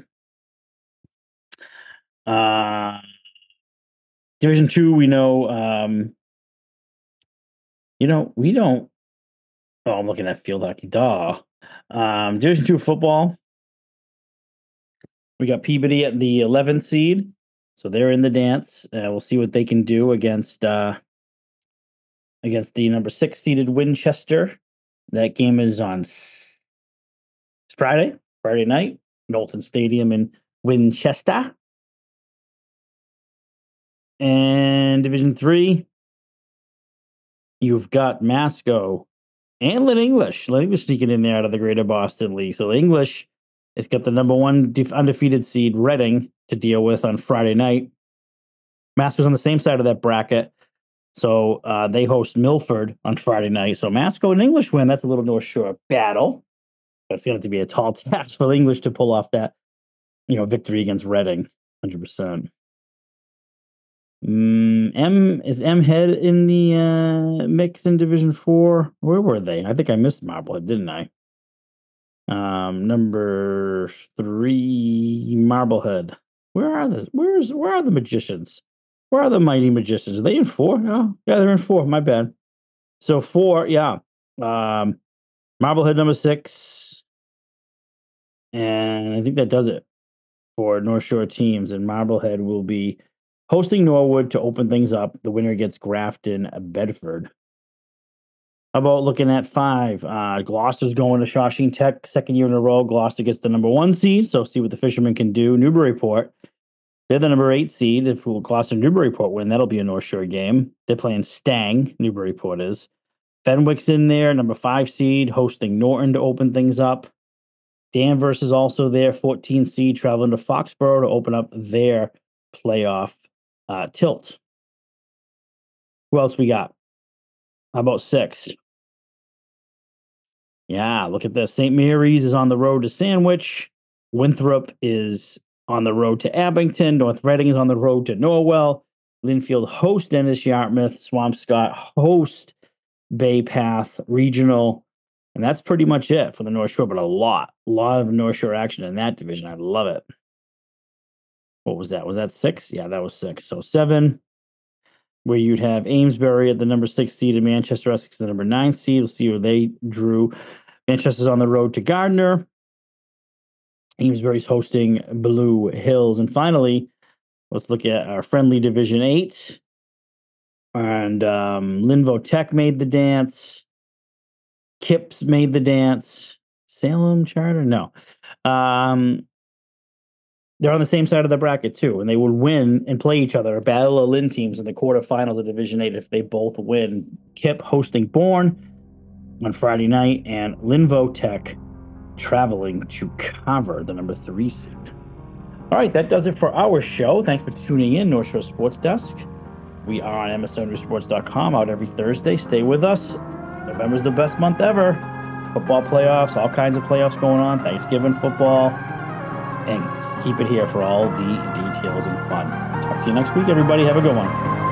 Speaker 2: Uh, Division two, we know, um, you know, we don't, oh, I'm looking at field hockey, duh. Um, Division two football, we got Peabody at the eleventh seed, so they're in the dance. Uh, we'll see what they can do against, uh, against the number six seeded Winchester. That game is on Friday, Friday night, Knowlton Stadium in Winchester. And Division three, you've got Masco and Lynn English. Lynn English sneaking in there out of the Greater Boston League. So English has got the number one def- undefeated seed Reading to deal with on Friday night. Masco's on the same side of that bracket. So uh, they host Milford on Friday night. So Masco and English win. That's a little North Shore battle. That's going to be a tall task for English to pull off that, you know, victory against Reading, one hundred percent. Mm, M is M Head in the uh, mix in Division Four. Where were they? I think I missed Marblehead, didn't I? Um, number three, Marblehead. Where are the Where's where are the magicians? Where are the mighty magicians? Are they in four? Oh, yeah, they're in four. My bad. So four, yeah. Um, Marblehead number six, and I think that does it for North Shore teams. And Marblehead will be hosting Norwood to open things up. The winner gets Grafton, Bedford. How about looking at five? Uh, Gloucester's going to Shawshing Tech, second year in a row. Gloucester gets the number one seed, so see what the Fishermen can do. Newburyport, they're the number eight seed. If Gloucester and Newburyport win, that'll be a North Shore game. They're playing Stang, Newburyport is. Fenwick's in there, number five seed, hosting Norton to open things up. Danvers is also there, fourteen seed, traveling to Foxborough to open up their playoff Uh, tilt. Who else we got? How about six? Yeah, look at this. Saint Mary's is on the road to Sandwich. Winthrop is on the road to Abington. North Reading is on the road to Norwell. Linfield host Dennis Yarmouth. Swampscott host Bay Path Regional. And that's pretty much it for the North Shore, but a lot, a lot of North Shore action in that division. I love it. What was that? Was that six? Yeah, that was six. So seven, where you'd have Amesbury at the number six seed and Manchester Essex the number nine seed. We'll see where they drew. Manchester's on the road to Gardner. Amesbury's hosting Blue Hills. And finally, let's look at our friendly Division eight. And um, Linvo Tech made the dance. Kips made the dance. Salem Charter? No. Um, they're on the same side of the bracket, too, and they would win and play each other, a battle of Lynn teams in the quarterfinals of Division eight if they both win. Kip hosting Bourne on Friday night, and Linvo Tech traveling to cover the number three seed. All right, that does it for our show. Thanks for tuning in, North Shore Sports Desk. We are on M S O News Sports dot com out every Thursday. Stay with us. November's the best month ever. Football playoffs, all kinds of playoffs going on. Thanksgiving football. And keep it here for all the details and fun. Talk to you next week, everybody. Have a good one.